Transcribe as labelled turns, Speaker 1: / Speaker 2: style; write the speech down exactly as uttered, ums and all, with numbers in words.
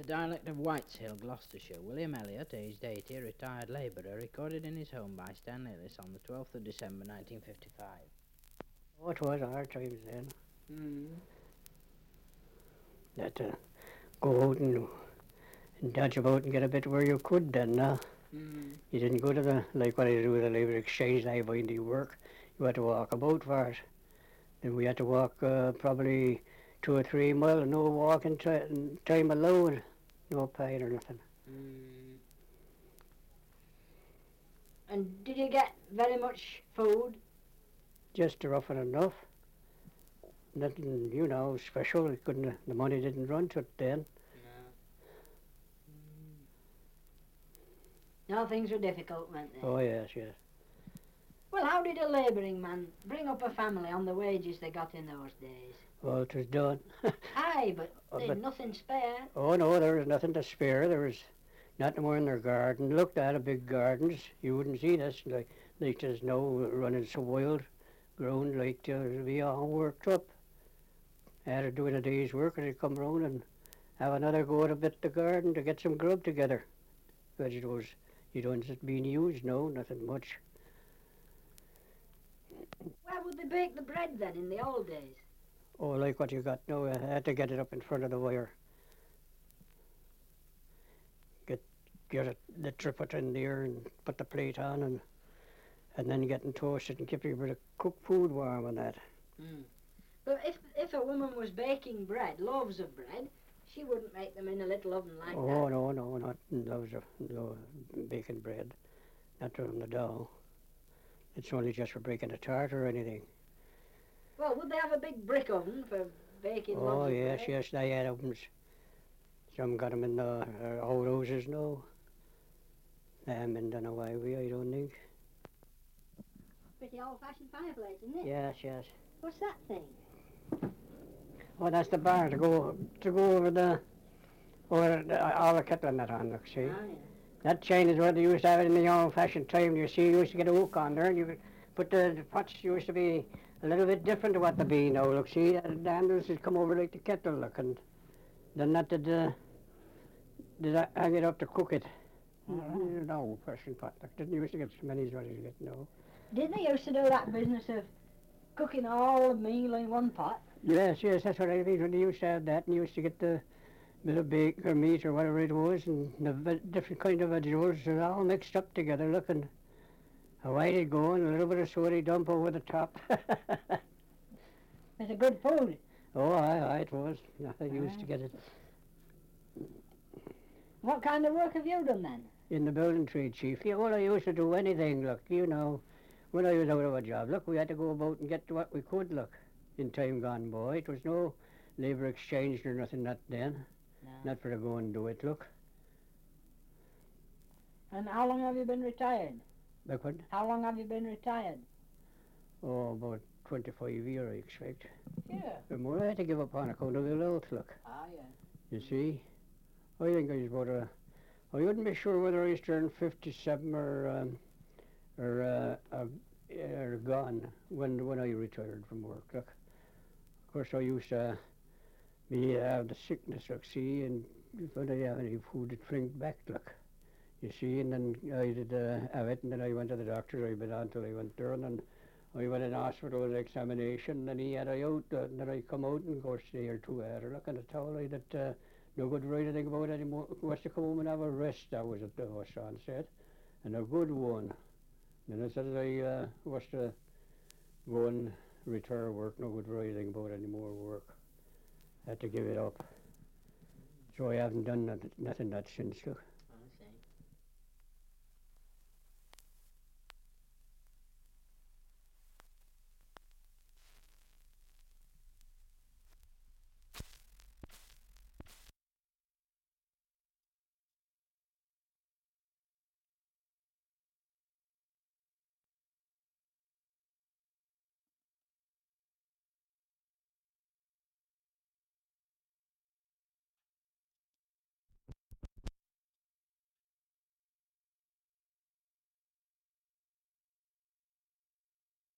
Speaker 1: dialect of Whiteshill, Gloucestershire, William Elliot, aged eighty, a retired labourer, recorded in his home by Stan Ellis on the twelfth of December nineteen fifty-five.
Speaker 2: Oh, it was our times then.
Speaker 1: Mm.
Speaker 2: That to go out and, and dodge about and get a bit where you could then. Uh.
Speaker 1: Mm.
Speaker 2: You didn't go to the, like what I do with the labour exchange now, find the work. You had to walk about for it. Then we had to walk uh, probably two or three miles, no walking t- time allowed, no pay or nothing.
Speaker 1: Mm.
Speaker 3: And did you get very much food?
Speaker 2: Just rough and enough. Nothing, you know, special. It couldn't, the money didn't run to it then.
Speaker 3: No, things were difficult, weren't they?
Speaker 2: Oh, yes, yes.
Speaker 3: Well, how did a labouring man bring up a family on the wages they got in those days?
Speaker 2: Well, it was done.
Speaker 3: Aye, but
Speaker 2: Oh,
Speaker 3: there's
Speaker 2: but-
Speaker 3: nothing spare.
Speaker 2: Oh, no, there was nothing to spare. There was nothing more in their garden. Looked at a big gardens. You wouldn't see this, like, like there's no running so wild ground, like to be all worked up. After doing a day's work, and they'd come round and have another go at a bit of the garden to get some grub together. Vegetables, you don't just being used, no, nothing much.
Speaker 3: Where would they bake the bread then in the old days?
Speaker 2: Oh, like what you got now, I had to get it up in front of the wire. Get get it, the triplet in there and put the plate on and and then getting toasted and keep a bit of cooked food warm and that.
Speaker 1: Mm.
Speaker 3: But if if a woman was baking bread, loaves of bread, she wouldn't make them in a little oven like
Speaker 2: Oh,
Speaker 3: that.
Speaker 2: no, no, not those of no baking bread, not from the dough. It's only just for breaking a tart or anything.
Speaker 3: Well, would they have a big brick oven for baking
Speaker 2: Oh,
Speaker 3: loaves of
Speaker 2: yes,
Speaker 3: bread?
Speaker 2: yes, they had ovens. Some got 'em in the uh, old houses now. They haven't been done away with, I don't think.
Speaker 3: Pretty old-fashioned fireplace, isn't it?
Speaker 2: Yes, yes.
Speaker 3: What's that thing?
Speaker 2: Oh, that's the bar to go to go over the over the, all the kettle and that on. Look, see.
Speaker 3: Oh, yeah.
Speaker 2: That chain is what they used to have in the old-fashioned time. You see, you used to get a hook on there, and you could put the, the pots used to be a little bit different to what they be now. Look, see, the handles would come over like the kettle, look, and then that did uh, did uh, hang it up to cook it.
Speaker 3: Mhm.
Speaker 2: No, old-fashioned pot. Look, didn't used to get as many as what you get now.
Speaker 3: Didn't they used to do that business of cooking all the meal in one pot?
Speaker 2: Yes, yes, that's what I mean. When they used to have that, and you used to get the bit of bacon or meat or whatever it was, and the ve- different kind of vegetables, they're all mixed up together, looking. Away they go, and a little bit of soda dump over the top.
Speaker 3: It's a good food.
Speaker 2: Oh, aye, aye, it was. I used to get it
Speaker 3: What kind of work have you done then?
Speaker 2: in the building trade, chief. Yeah, well, I used to do anything, look, you know. When I was out of a job, look, we had to go about and get to what we could, look, in time gone by. It was no labour exchange or nothing that then.
Speaker 3: No.
Speaker 2: Not for to go and do it, look.
Speaker 3: And how long have you been retired?
Speaker 2: Look what?
Speaker 3: How long have you been retired?
Speaker 2: Oh, about twenty-five years, I expect.
Speaker 3: Yeah.
Speaker 2: But more I had to give up on account of the health, look.
Speaker 3: Ah, yeah.
Speaker 2: You see? I think I was about a... I wouldn't be sure whether I was turned fifty-seven or... Um, or, uh, uh, or gone when when I retired from work, look. Of course, I used to be have the sickness, look, see, and if I didn't have any food, it flinked back, look. You see, and then I did uh, have it, and then I went to the doctor. I've been on till I went there, and then I went in hospital with an examination, and he had I out, uh, and then I come out and of course a day or two after, look, and I told I that uh, no good to write anything about it anymore. Was to come home and have a rest, that was what the son said, and a good one. Then I said I uh, was to go and retire work, no good to write anything about any more work. Had to give it up. So I haven't done nothing, nothing that since, look.